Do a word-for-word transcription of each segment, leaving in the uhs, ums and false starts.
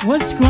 واسكو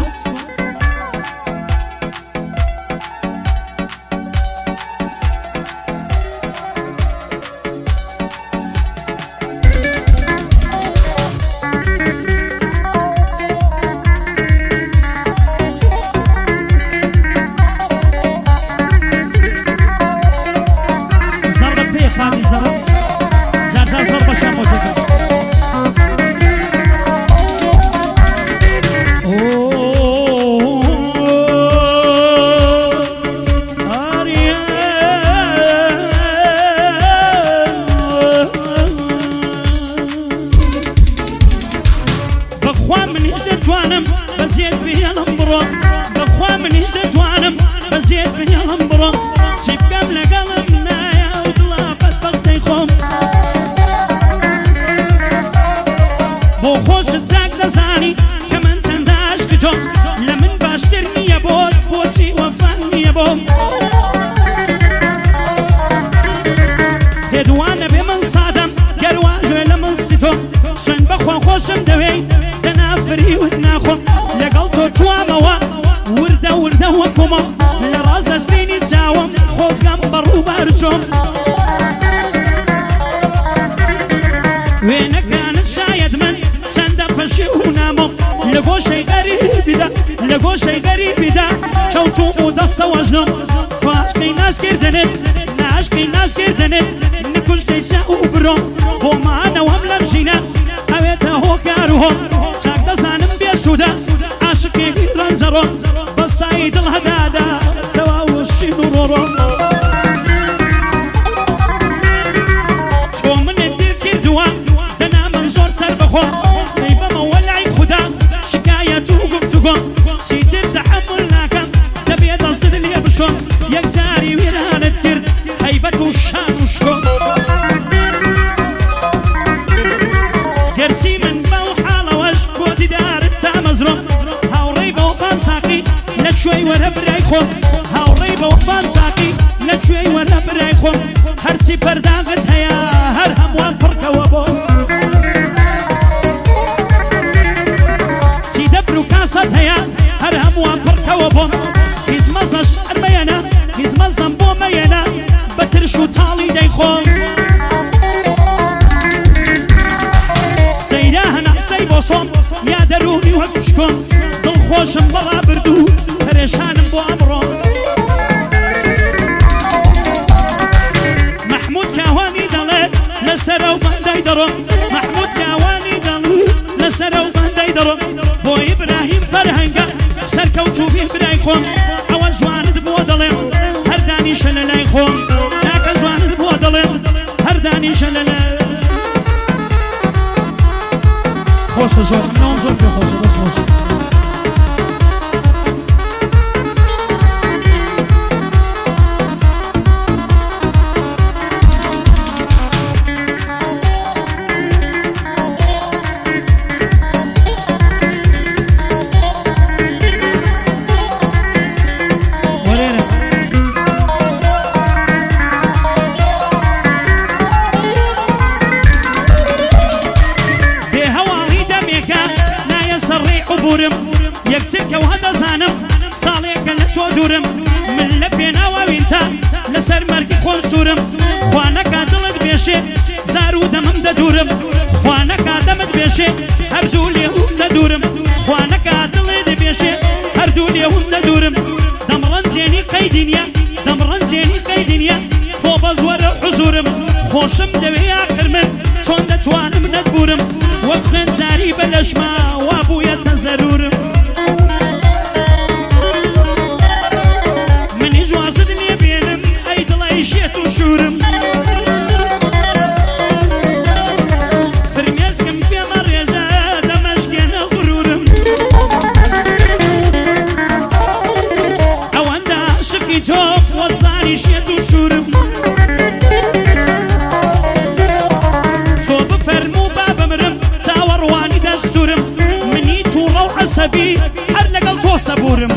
عصبي هر لقل تو صبورم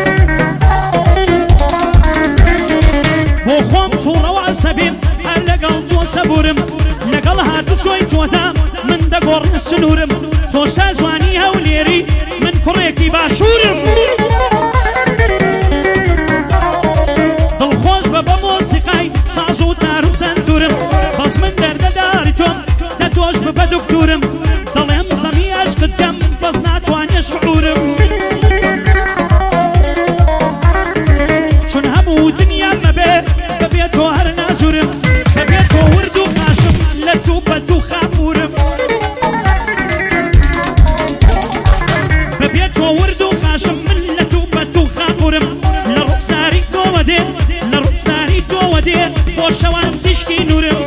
بو خوم تو رو عصبي هر لقل تو صبورم لقل هاتو سوي تودا من دقور السنورم تو شازواني هوليري من كريك کوڕێکی باشوورم دڵخۆش بە بە مۆسیقای ساز و تار و سەندورم بەس من دەردەداری تۆم لە تۆش ببە دکتورم دەڵێم زەمی عەشقت کەم بەس ناتوانێ شعورم چون هەموو دنیام مەبێ بەبێ تۆ هەر نازورم بەبێ تۆ ورد و خاشم لە تووپەت و خاپورم بەبێ تۆ ورد و خاشم من لە تووپەت و خاپورم لە ڕوخساری تۆوە دێ لە ڕوخساری تۆوە دێ بۆ شەوان تیشکی نورم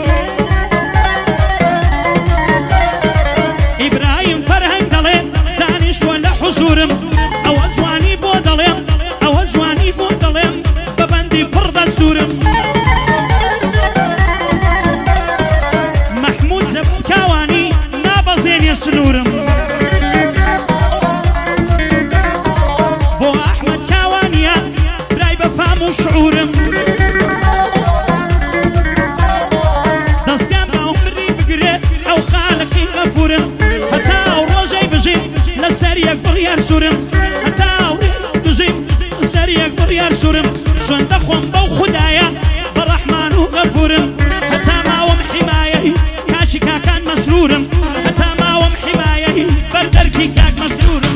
ئیبراهیم فەرهەنگ دەڵێ دانیشتووە لە حوزورم ئەوە جوانی بۆ دەڵێم ئەوە جوانی بۆ دەڵێم بە بەندی پڕ دەستورم مەحموود زەبوو کاوانی نابەزێنێ سنوورم بۆ ئەحمەد کاوانیە برای بە فام و شعورم دەستیان باو مری بگرێ ئەو خالقی غەفورم هەتا ئەو ڕۆژەی بژیم لەسەر یەک بڕیار سوورم هەتا ئەو بژیم لەسەر یەک بڕیار سوورم چۆن دەخۆم بەو خودایە بە ڕەحمان و غەفورم هەتا ماوەم حیمایەی کاچی کاکان مەسرورم هەتا ماوەم حیمایەی بەردەرکی کاک مەسرورم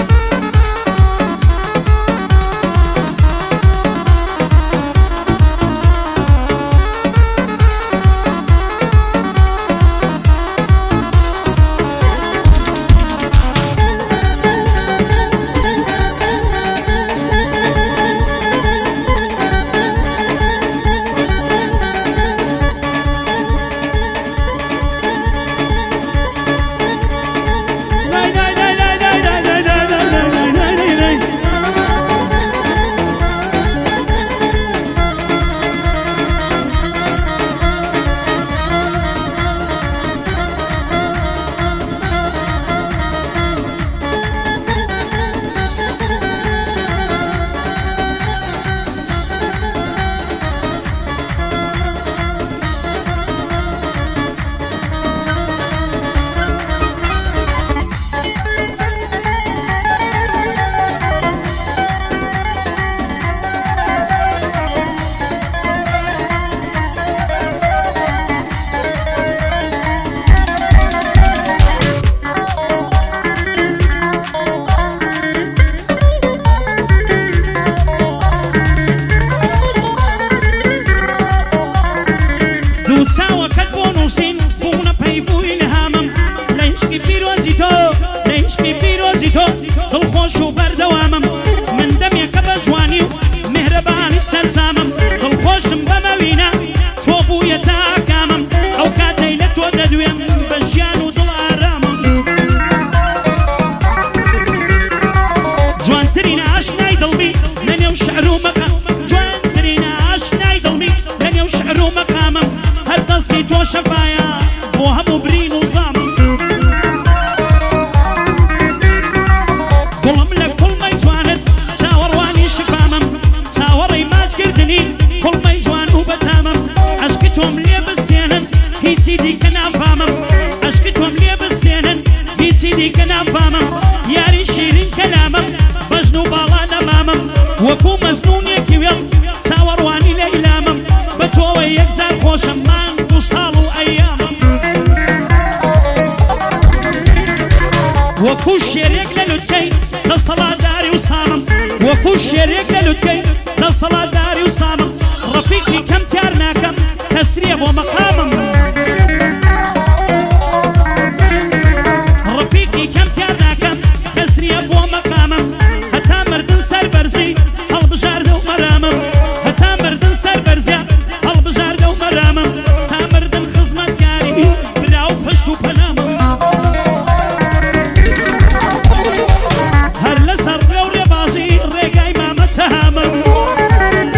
چاوەکەت بۆ نووسین بوونە پەی بووی لەهامم لە هیچکی پیرۆزی تۆ لە هیچکی پیرۆزی تۆ دڵخۆش و بەردەوامم من دەمێکە بە جوانی و مهرەبانیت سەرسامم دڵخۆشم بەمەوینە تۆ بوویە تاکامم ئەو کاتەی لە تۆ دەدوێم بە ژیان و دڵ ئارامم جوانترین ئاشنای دڵمی لە نێو شەعر و مەقام جوانترین ئاشنای دڵمی لە نێو شەعر و مەقامم هەر دەستی تۆ شەفایە بۆ هەموو برین و زامم گوڵم لە کوڵمەی جوانت چاوەڕوانی شفامم چاوەڕێی ماچکردنی کوڵمەی جوان و بەتامم عەشقی تۆم لێ بستێنن هیچی دیکە نافامم عەشقی تۆم لێ بستێنن هیچی دیکە نافامم یاری شیرین کەلامم بەژن و باڵا نەمامم وەکوو مەزنونێکی وێڵ چاوەڕوانی لەیلامم بە تۆوە یەکجار خۆشم مانگ و ساڵ و ئەیامم وەکوو شێرێک لە لوتکەی دەسەڵاتداری و سامم وەکوو شێرێک لە لوتکەی دەسەڵاتداری و سامم ڕەفیقی کەم تیار ناکەم تەسریە بۆ مەقامم ڕەفیقی کەم تیار ناکەم تەسریە بۆ مەقامم هەتا مردن سەر بەرزی هەڵبژاردە و مەرامم هەتا مردن سەر بەرزە هەڵبژاردە و مەرامم تا مردن خزمەتکاری برا و پشت و پەنامم هەر لەسەر ڕێو ڕێبازی ڕێگای مامە تەهامم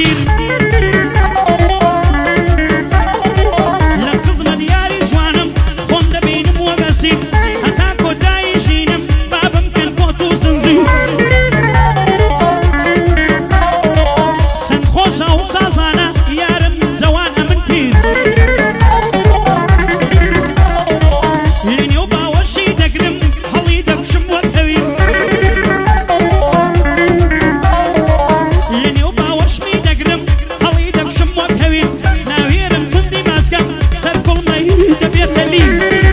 دير لقزمة دياري جوانم خون دبينم وقاسيم هتا كوداي جينم بابم كان كوتو زنجير سنخوشا وصازانا يارم جوان امن بير ليني وباوشي دقرم هلي دقشم وكوير ليني وباوشمي دقرم هلي دقشم وكوير ناويرم كندي ماسكم سر كل ما يريد بيتلي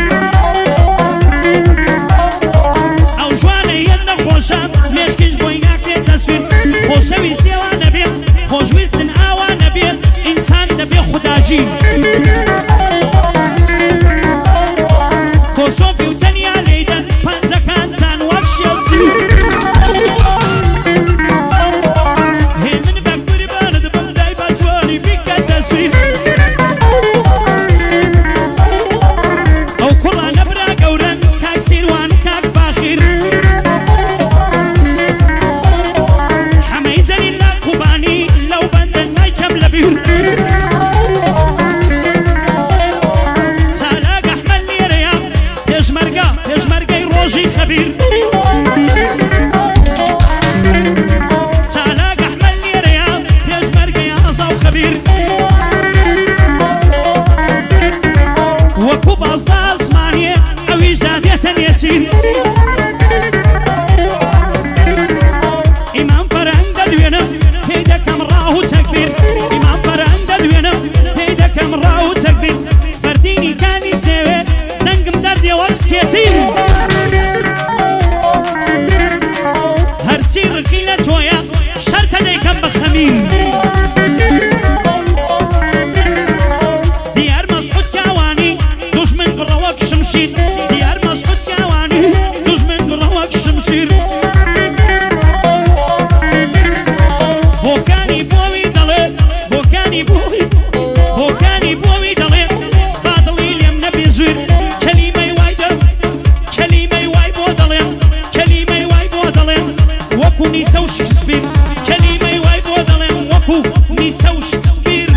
او جواني ينده خوشا مشكش بويناك دي تصوير خوشوي سيوانا بيه خوشويستن آوانا بيه انسان دبيه خداجي كوسوفي وتنيا ليدن بانزا كانتان واكشيستي هي من بكبر باند بمداي بازواني بيك التصوير او كلا نبرا قورن كاك سيروان كاك فاخر حمي زني لا كوباني لو بندن ماي كم لبير سالاق احمل لي رياض تجمرقا تجمرقاي روجي خبير سالاق احمل لي رياض تجمرقاي عصا وخبير وكو باصدا اسمانية او اجدادية يسير امام فرنگ دوينم هيدا كم راهو تكبير امام فرنگ دوينم هيدا كم راهو تكبير فرديني كان يسوي دنقم دردي وكسيتين هرسي رقيلة تويا شرطة دي كم بخمير ديار مسعود كاواني دشمن قروك شمشير ديار مسعود كاواني دشمن قروك شمشير بوكاني بوي دلي بوكاني بوي بوكاني بوي دلي باطلي اليم نبي زوير كلمة وايدة كلمة واي بودلي كلمة واي بودلي وكو نيسو شكسبير كلمة واي بودلي وكو نيسو شكسبير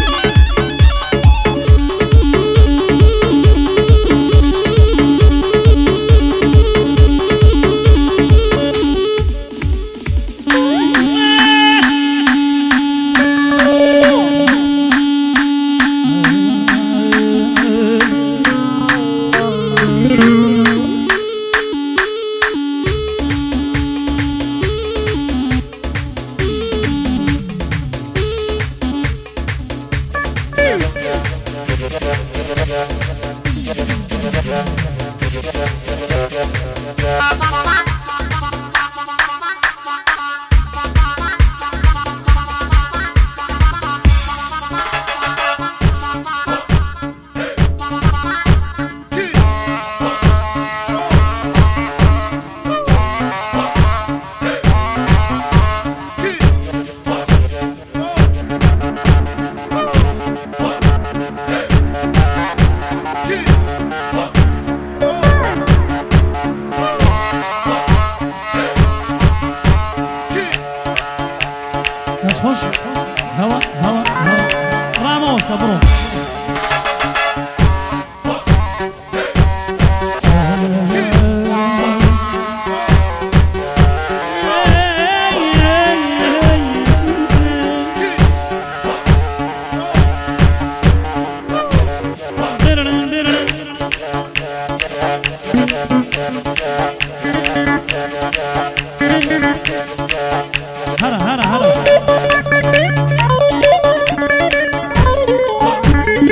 خوش هوا هوا هوا راموس برو هرا هرا هرا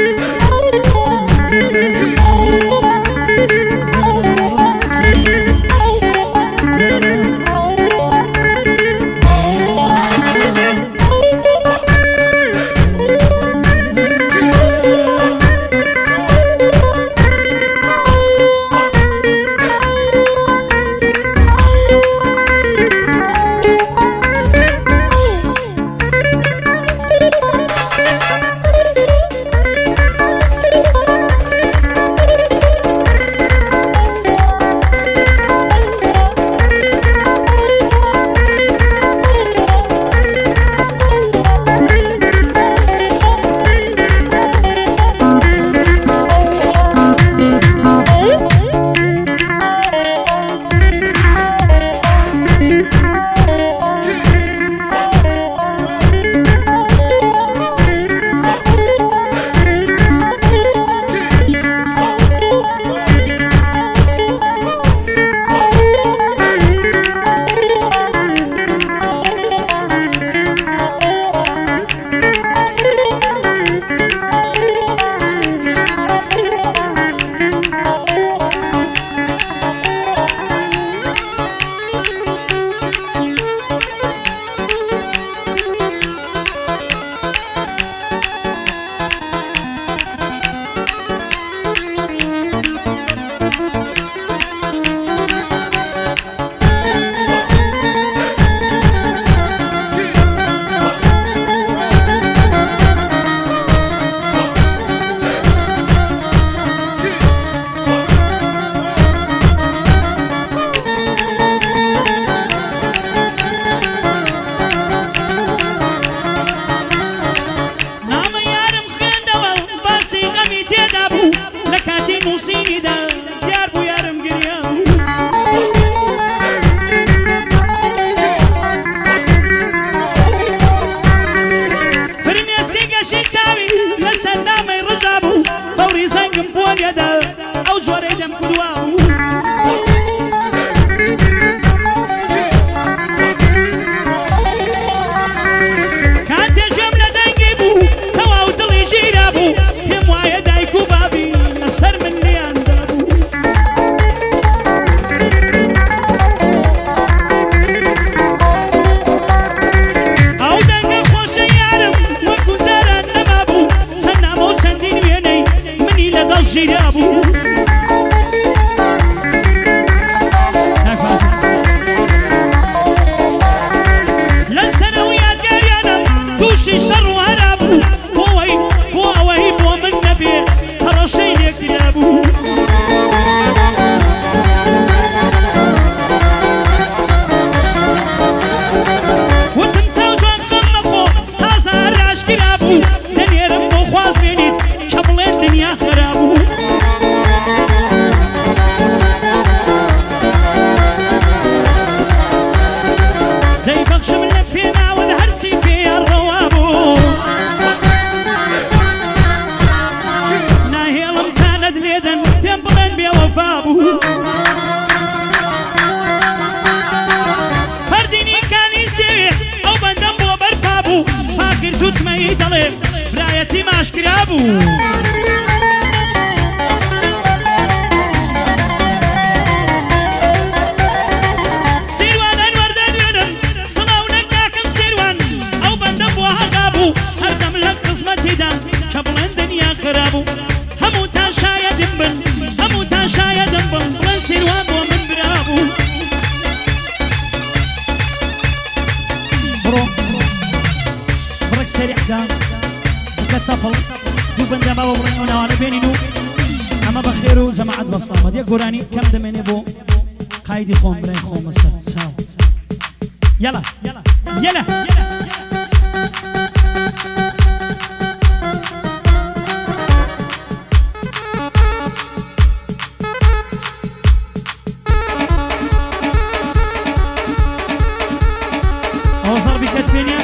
كدوابو كاتي جملة دنقبو تواو دلي جيرابو كم وايا دايكو بابي نصر من لي اندابو او دنق خوش يارم وكو زاران نمابو سنامو سندين ويني مني لدى جيرابو الشر وهربو هوي هو وهيب ومن نبي هرشين يكتابو وتمساو زوان خمخو هازار راش كرابو دنيا رمبو خواز بينيت شبلين دنيا خرابو داي بخش من لفينا والهرسي في الرواب فرديني كان يسيح او بندم بو برفابو فاكر توت ما يطلق برايتي ما اشكرابو سيروان انور دنينم صلاو لكاكم سيروان او بندم بو هغابو هردم لك خصمتي دا شبلن دنيا خرابو همو تاشايا دنبن همو تاشايا دنبن بلن سيروان بو من برابو برو برك سريع دا بكتفل دو بندا بابا بلن ونوانا بينينو اما بخيرو زماعت بسطامة دي قراني كم دميني بو قايدي خوم برين خوم استر تساو يلا يلا يلا وصل بكتبينيا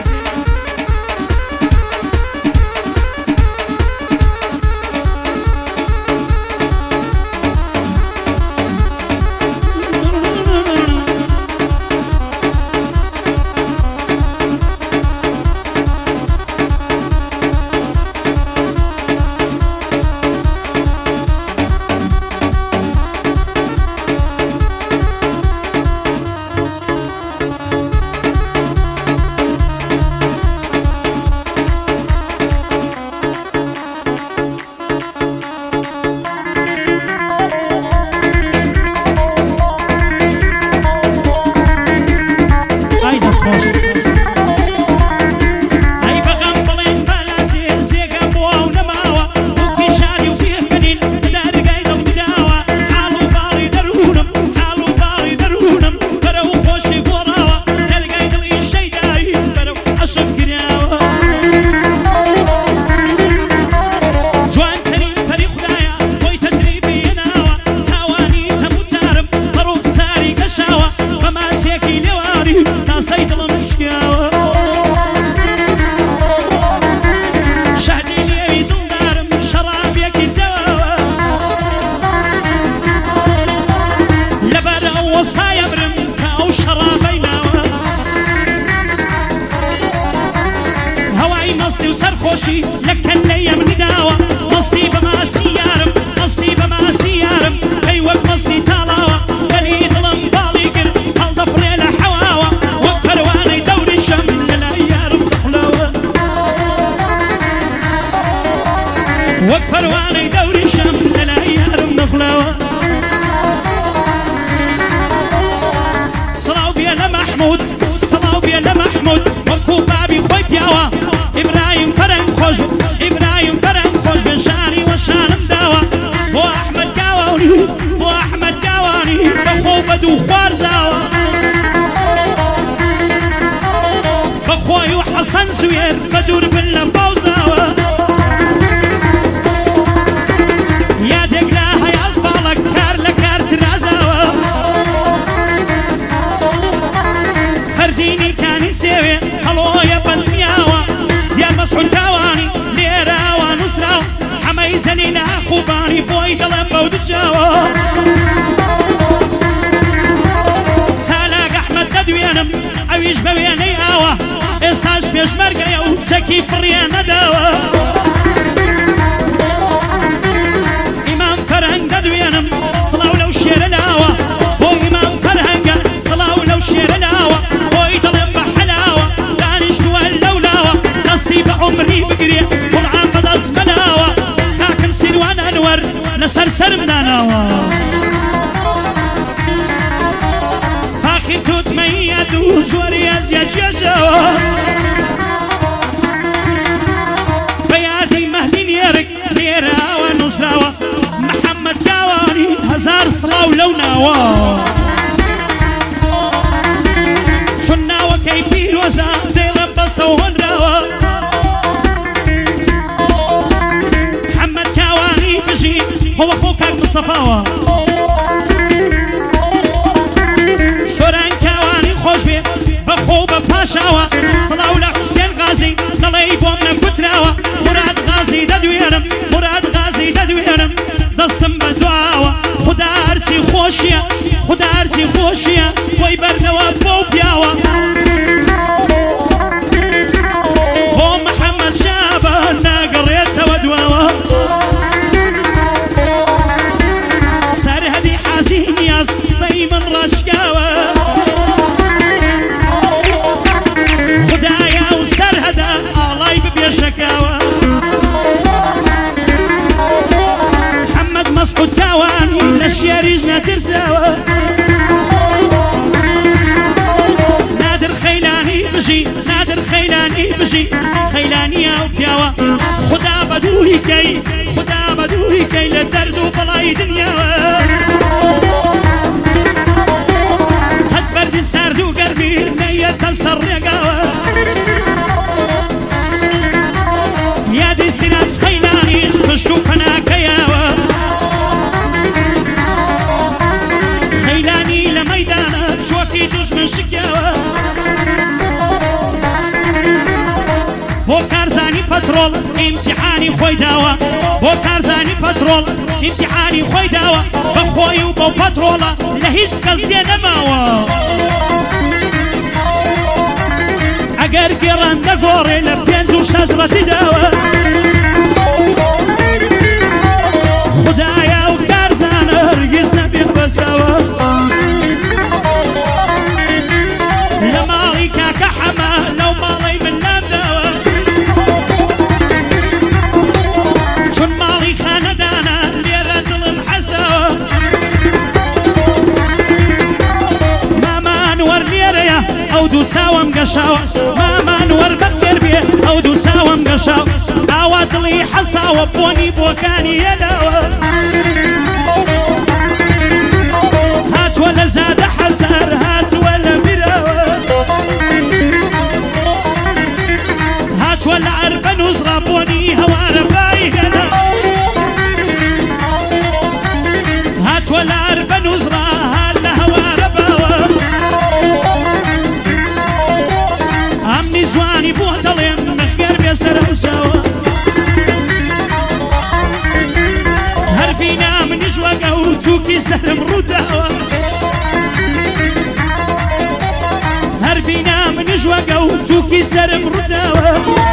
سرخوشي لك الليم نداوة مصتي بماسي يارم مصتي بماسي يارم ايوك مصتي تالاوة قليد لنبالي قر هل ضفري لحواوة وفر واني دوري الشم لا يارم دخلاوة وفر واني دوري الشم لا يارم دخلاوة صلاو بيا لمحمود صلاو بيا لمحمود وكو بابي خوي بياوة إبراهيم فرن خوش إبراهيم فرن خوش بشاني وشانم داوا بو أحمد قاواني بو أحمد قاواني بخو بدو خوار زاوا بخوي وحسن زوير بدور باللفاو زاوا يا دقلاها يا أصبالك كار لكار ترازاوا فرديني كان يسيوي هلو يا بنسياوا يا مسعود كاواني ليرا ونسرا حماي زلينا خوباني بوي دلم بودشاوا هەمیش بە وێنەی ئاوە ئێستاش پێشمەرگەیە و چەکی فڕیان نەداوە ئیمام فەرهەنگ دەدوێنم سڵاو لەو شێرە لاوە بۆ ئیمام فەرهەنگە سڵاو لەو شێرە لاوە بۆی دەڵێم بە حەلاوە دانیشتووە لەو لاوە دەستی بە عومری بگرێ قورئان بەدەست مەلاوە کاکم سیروان ئەنوەر لەسەر سەرم داناوە فاخر توتمەیە دوو زۆری ئەزیەژێژەوە بە یادی مەهدی نێرک لێراوە نووسراوە محەممەد کاوانی هەزار سڵاو لەو ناوە چون ناوەکەی پیرۆزە دەیڵە بەستەوە هۆنراوە محەممەد کاوانی بژی خۆوە خۆ کاک مستەفاوە سۆران کاوانی خۆش بێ بەخۆ بە پاشاوە سڵاو لە حوسێن غازی دەڵێی بۆم نەکوتراوە مراد غازی دەدوێنم مراد غازی دەدوێنم دەستم بە دواوە خوددا هەرچی خۆشیە خوددا هەرچی خۆشیە بۆی بەرنەوە بۆ پیاوە بۆ محەممەد شابە ناگەڕێتەوە دواوە سەرهەدی حاجی نیاز قسەی من ڕاشکاوە خوددایە و سەرهەدا ئاڵای ببێشەکاوە محەممەد مەسعود کاوانی لە شێریش نەترساوە نادر خەیلانی بژی نادر خەیلانی بژی خەیلانیە و پیاوە خوددا بەدووی کەی خوددا بەدووی کەی لە دەرد و بەڵای دنیاوە هەت بەردی سارد و گەرمی نەیەتە سەر ڕێگاوە یادی سیراج خەیلانیش پشت و پەناکەیەوە خەیلانی لە مەیدانە چۆکی دوژمن شکیاوە بۆ کارزانی پەترۆڵ ئیمتیحانی خۆی داوە بۆ کارزانی پەترۆڵ ئیمتیحانی خۆی داوە بە خۆی و بەو پەترۆڵە لە هیچ کەسیە نەماوە ئەگەر گێڕان دەگۆڕێ لە پێنج و شەش ڕەتی داوە خوددایە و کارزانە هەرگیز نەبێت بەساوە لە ماڵی کاکە حەمە لەو ماڵەی من نامداوە چون ماڵی خانەدانە لێرە دڵم حەساوە مامان وەر لێرەیە ئەو دوو چاوەم گەشاوە مامان وەر بەخێر بێ ئەو دوو چاوەم گەشاوە ئاوا دڵی حەساوە بۆنی بۆکانی هێداوە هاتووە لە زادە حەسەر هاتووە لە میراوە هاتووە لە عەربە نووزڕا بۆنی هەوارە بای هێنا هاتووە لە عەربە نووزڕا هات لە هەوارە باوە ئەمنی جوانی بۆ دەڵێم نەخێر بێ سەرە و چاوە هەر بینا منیش وەگە و تووکی سەرم ڕووداوە هەر بینا منیش وەگە و تووکی سەرم ڕووداوە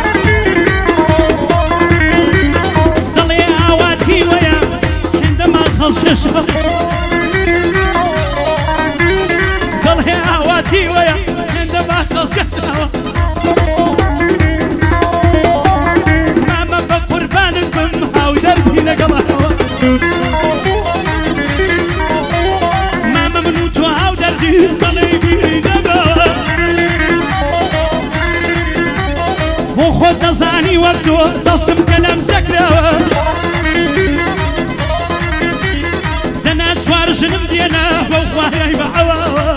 دەڵێ ئاواتی وەیە هێندەما خەڵشەشە دەڵێ ئاواتی وەیە هێندەما خەڵشەشەوە مامە بە قوربانت بم هاو دەردی لەگەڵەوە مامە من و تۆ هاو دەردی دەڵێ بیری نەبەوە بۆ خۆت دەزانی وەک تۆ دەستم کە لەم زەکراوە دەنا چوار ژنم دێنا بەو خوارەی بەعەواوە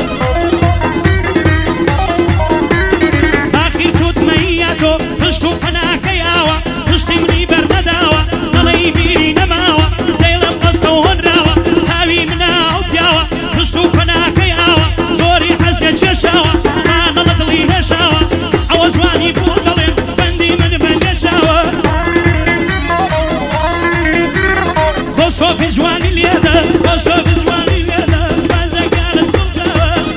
فاخر توتمەیە تۆ پشت و پەناکەیاوە پشتی منی بەرنەداوە دەڵێی بیری نەماوە دەیڵم بەستەوە هۆنراوە چاوی مناو پیاوە پشت و پەناکەیاوە زۆری حەزیە کێشاوە مانەڵە دڵی هێشاوە ئەوە جوانی بۆ دەڵێم بەندی من بەلێشاوە بۆ سۆفی جوانی لێدە بۆ سۆفی جوانی لێدە بازەکانت گوڵداوە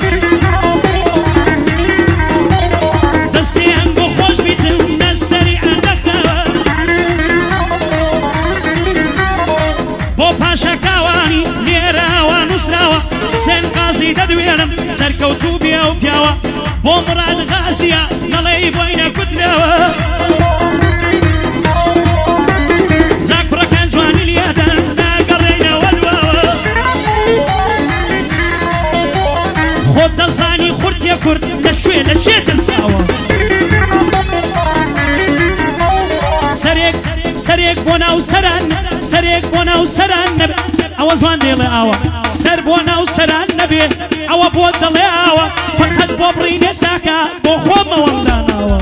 دوێنم سەرکەوتوو بێ و پیاوە بۆ مراد غازیە نەڵێی بۆی نەکوتنەوە جا کوڕەکان جوانی لیادەن ناگەڕێنەوە دواوە خۆت دەزانی خورتیە کورد لەکوێ لەکێ دەرچاوە سەرێک سەرێک بۆ ناو سەران سەرێک بۆ ناو سەران نەبێ ئەوە جوان دێڵێ ئاوە سەر بۆ ناو سەران نەبێ ئەوە بۆ دەڵێ ئاوە فەقەت بۆ بڕینێ چاکە بۆ خۆمەوەم داناوە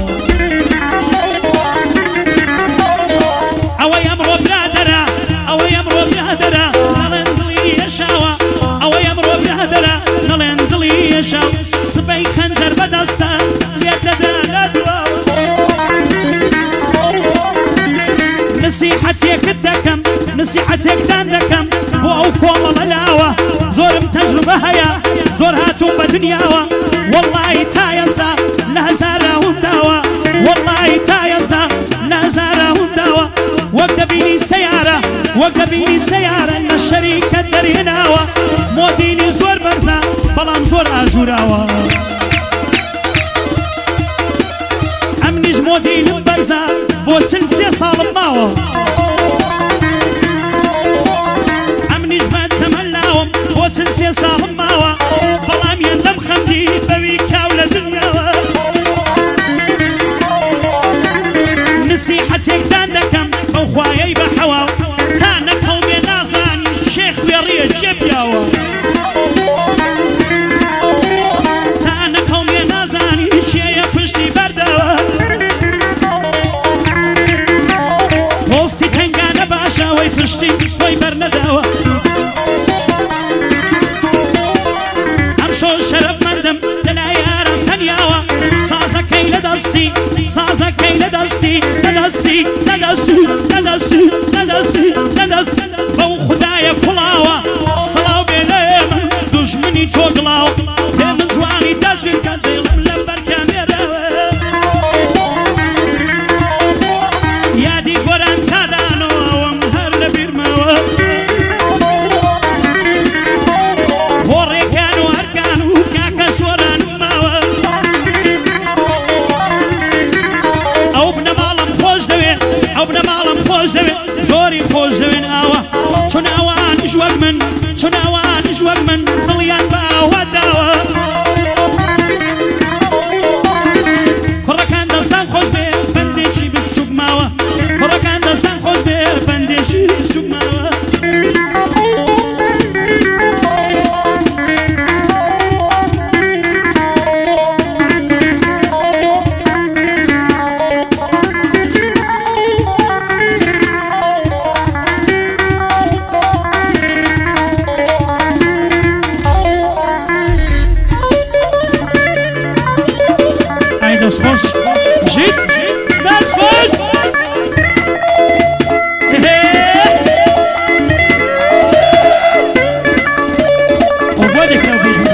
ئەوەی ئەمڕۆ برادەرە ئەوەی ئەمڕۆ برادەرە نەڵێن دڵی هێشاوە ئەوەی ئەمڕۆ برادەرە نەڵێن دڵی هێشاو سبەی خەنجەر بەدەستە لێ دەدا لە دواوە نسیحەتێکت دەکەم نسیحەتێکتان دەکەم بۆ ئەو کۆمەڵە لاوە زۆرم تەجروبە هەیە زۆر هاتووم بە دنیاوە وەڵڵاهی تا ئێستا لە هەزارە هەونداوە وەڵڵاهی تا ئێستا لە هەزارە هەونداوە وەک دەبینی سەیارە وەک دەبینی سەیارە لە شەریکەت دەرهێناوە مۆدیلی زۆر بەرزە بەڵام زۆر ئاژوراوە ئەمنیش مۆدیلم بەرزە بۆ چل سێ ساڵم ماوە ئەمنیش بە تەمەلاوم بۆ چل سێ ساڵم ماوە بەڵام یەندەم خەمدی بەوی کاو لە دنیاوە نسیحەتێکتان دەکەم بەو خوایەی بە حەواو تا نەقەومێ نازانی شێخ وێڕیە جێ پیاوە تا نەقەومێ نازانی شێیە پشتی بەردەوە پۆستی تەنگانە باشە وەی پشتی خۆی بەرنەداوە ئەم شۆ شەرەفمەندم لەلای ئارام تەنیاوە سازەکەی لە دەستی سازەکەی لە دەستی لە دەستی لە دەستی لە دەستی لە دەستی لە دەست بەو خودایە کوڵاوە سڵاو بێ لە من دوژمنی تۆ گڵاو پێ من جوانی دەژویر کە دڵم لە بەرکەمێرەوە یادی گۆران تادانەوەم هەر لە بیرمەوە بۆ ڕێکان و هەرکان و کاکە سۆرانم ماوە ئەو بنەماڵم خۆش دەوێت ئەو بنەماڵم خۆش دەوێت زۆری خۆش دەوێن ئاوە چون ئەوانش وەک من چون ئەوانش وەک من دڵیان بە ئاوا داوە کوڕەکان دەستان خۆش بێ بەندێکی بچووک ماوە کوڕەکان دەستان خۆش بێ بەندێکی بچووک ماوە دەست خۆش ژیت دەست خۆش ئەو بۆ دێکراو بێژمە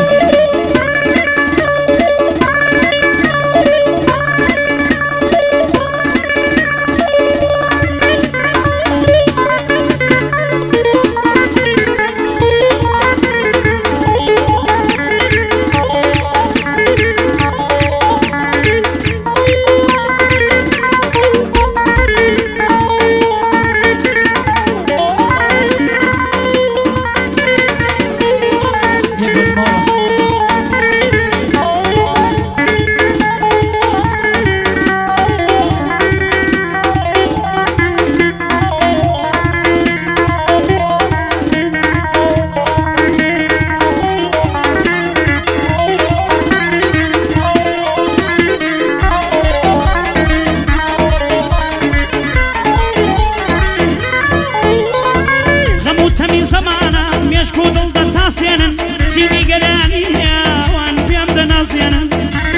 زمانە مێشک و دڵ دەتاسێنن چینی گەرانی هێوان پێم دەناسێنن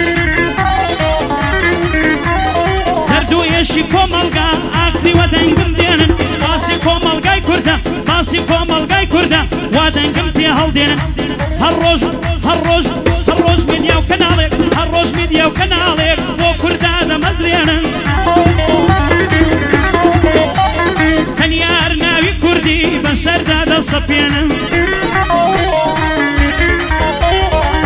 هەردوویەشی کۆمەڵگا ئاخری وە دەنگم دێنن باسی کۆمەڵگای کوردە باسی کۆمەڵگای کوردە وا دەنگم پێ هەڵدێنن هەر ڕۆژ هەر ڕۆژ هەر ڕۆژ میدیا و کەناڵێک هەر ڕۆژ میدیا و کەناڵێک بۆ کووردا دەمەزرێنن تەنیار ناوی کوردی بەسەردا دەسەپێنن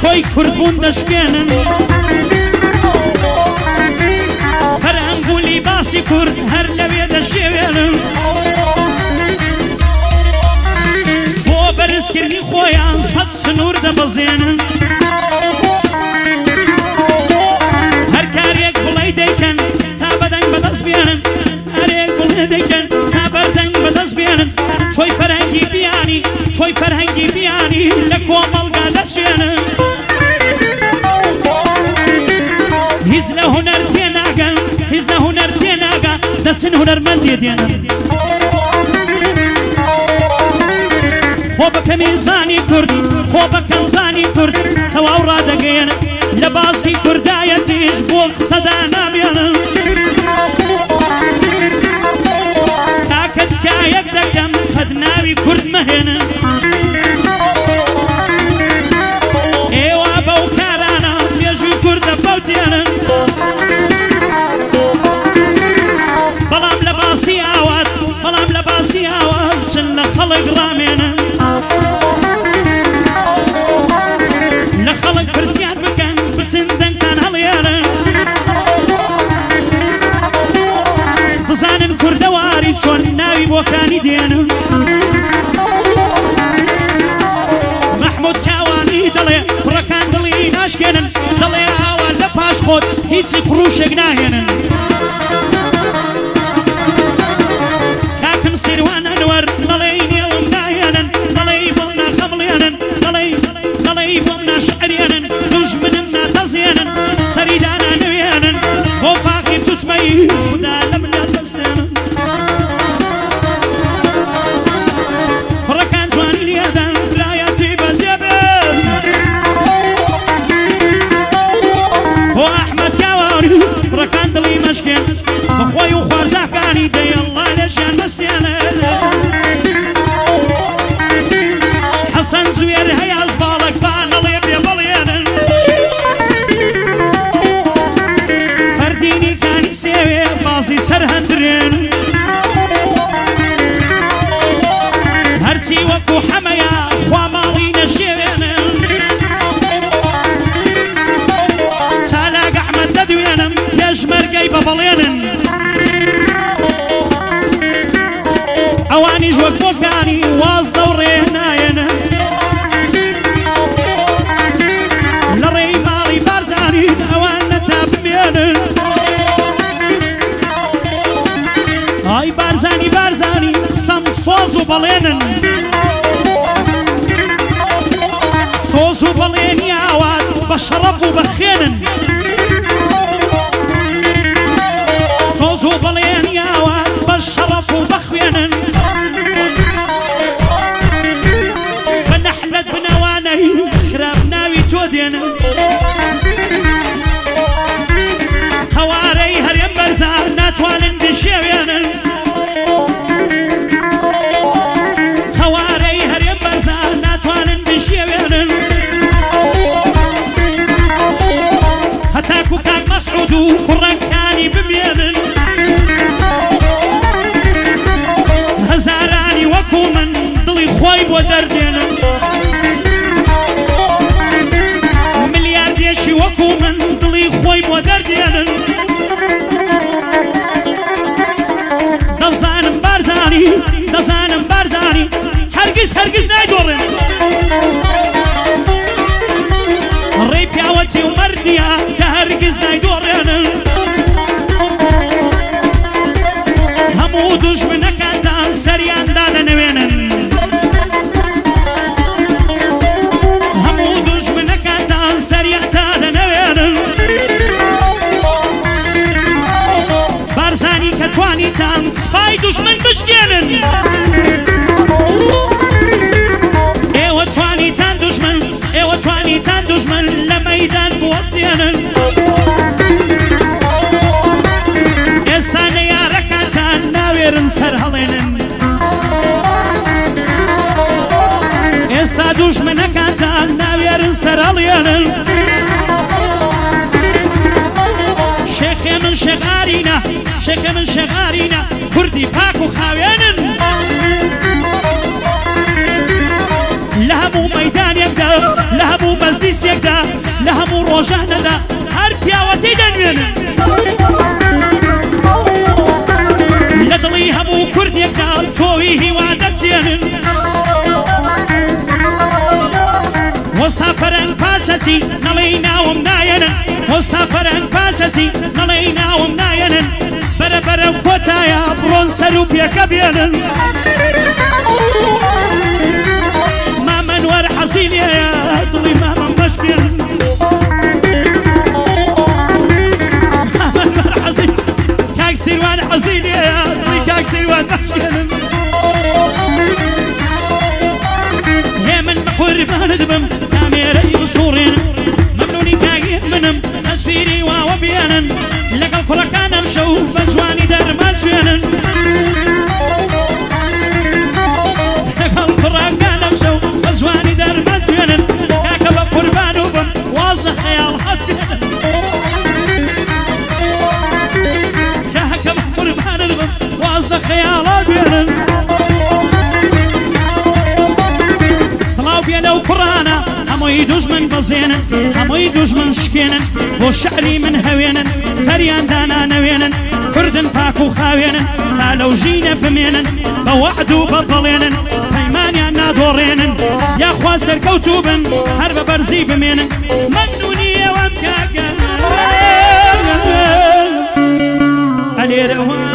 خۆی کوردبوون دەشکێنن فەرهەنگ و لیباسی کورد هەر لەوێ دەشێوێنن بۆ بەرزکردنی خۆیان سەد سنوور دەبەزێنن هەر کارێک بڵێ دەیکەن تا بەدەنگ بەدەست بێنن هەرێک بڵێ دەیکەن تا بەردەنگ بەدەست بێنن تۆی فەرهەنگی بیانی تۆی فەرهەنگی بیانی لە کۆمەڵگا دەچێنن هیچ لە هونەر تێناگەن هیچ لە هونەر تێناگە دەچن هونەرمەندێ دێنن خۆ بەکەمی زانی کورد خۆ بەکەم زانی کورد تەواو ڕادەگەیەنن لە باسی کوردایەتیش بۆ قسەدا نابێنن کاکە تکایەک دەکەم قەت ناوی کورد مەهێنن ئێوە بەو کارانە مێژووی کوردە پەوتێنن بەڵام لە باسی ئاوات بەڵام لە باسی ئاوات چن لە خەڵک ڕامێنن لە خەڵک پرسیان بکەن بچن دەنگتان هەڵێنن بزانن کوردەواری چۆن ناوی بۆکانی دێنن محمود کاوانی دەڵێ کوڕەکان دڵی ناشکێنن دەڵێ ئاوا لە پاش خۆت هیچی قڕوشێک ناهێنن کاکم سیروان ئەنوەر دەڵێ نێوم ناهێنن دەڵێ بۆم ناخەمڵێنن دەڵێ دەڵێ بۆم ناشعرێنن دوژمنم ناتەزێنن سەریدانە نوێنن بۆ فاقی توچمەی خدا لە منات دەستێنن کوڕەکان جوانی لێدەن برایەتی بەجێ بێن بۆ ئەحمەد کاوانی کوڕەکان دڵی مەشکێن بەخۆی و خوارزاکانی دەی ئەڵڵا لە ژیان بەستێنن حەسەن زوێر هەیە ئەزباڵک بانەڵێ بێ بەڵێنن فەردینی کانی سێوێ بازی سەر هەندرێن هەرچی وەکو حەمەیە خوا ماڵی نەشێوێنن چالاک ئەحمەد دەدوێنم پێشمەرگەی بە بەڵێنن ئەوانیش وەک بۆکانی واز دەوڕێ نایەنە لە ڕێی ماڵی بارزانی ئەوان نەتا بمێنن ئای بارزانی بارزانی قسەم سۆز و بەڵێنن سۆز و بەڵێنی ئاوات بە شەڕەف و بەخێنن سۆز و بەڵێنی ئاوات بە شەڕەف و بەخوێنن بە نەحلەت بنەوانەی خراپ ناوی تۆ دێنن هەوارەی هەرێم بەرزان ناتوانن بشێوێنن هەوارەی هەرێم بەرزان ناتوانن بشێوێنن هەتاکو کاک مەسعود و کوڕەکانی بمێنن هەزارانی وەکو من دڵی خۆی بۆ دەردێنن ملیاردێشی وەکو من دڵی خۆی بۆ دەردێنن دەزانم بارزانی دەزانم بارزانی هەرگیز هەرگیز نایدۆڕن ڕێی پیاوەتی و مەردیە کە هەرگیز نایدۆڕێنن هەموو دوژمنەکانتان سەریاندا دەنەوێنن هەموو دوژمنەکانتان سەریاندا دەنەوێنن بارزانی کە توانیتان سپای دوژمن بشکێنن ئێوە توانیتان دوژمن ئێوە توانیتان دوژمن لە مەیدان بوەستێنن ئێستا نەیارەکانتان ناوێرن سەر هەڵێنن ئێستا دوژمنەکانتان ناوێرن سەر هەڵێنن شێخێ من شێغارینە شێخێ من شێغارینە کوردی پاک و خاوێنن لە هەموو مەیدانێکدا لە هەموو مەزدی سێکدا لە هەموو ڕۆژانەدا هەر پیاوەتی دەنوێنن لە دڵی هەموو کوردێکدا تۆوی هیوا دەچێنن وەستا پەرەنگ پاچەچی نەڵێی ناوم نایەنن وەستا پەرەنگ پاچەچی نەڵێی ناوم نایەنن بەرە بەرە کۆتایە بڕۆن سەر و پێکە بێنن مامەن وەر حەزینەیە دڵی مامەم بەش بێنن مامەن وەر حەزین کاک سیروان حەزینەیە دڵی کاک سیروان بەش بێنن هێ من بە قوربانت بم کامێرەی بسوڕێنن مەمنونی کاگی منم ئەسفیری واوە بێنن لەگەڵ کوڕەکانم شەو بە جوانی دەرمان سوێنن لەگەڵ کوڕەکانم شەو بە جوانی دەرمان سوێنن کاکە بە قوربان و بم واز لە خەیاڵ هەت بێنن کاکە بە قوربانت بم واز لە خەیاڵا بێنن سڵاو بێ لەو کوڕانە هەمووی دوژمن بەزێنن هەمووی دوژمن شکێنن بۆ شعری من هەوێنن سەریان دانانەوێنن کوردن پاک و خاوێنن تا لەو ژینە بمێنن بە وەعد و بە بەڵێنن پەیمانیان نادۆڕێنن یاخوا سەرکەوتوو بن هەر بە بەرزی بمێنن مەمنونی ئێوەم کاکە ئەلێرەوە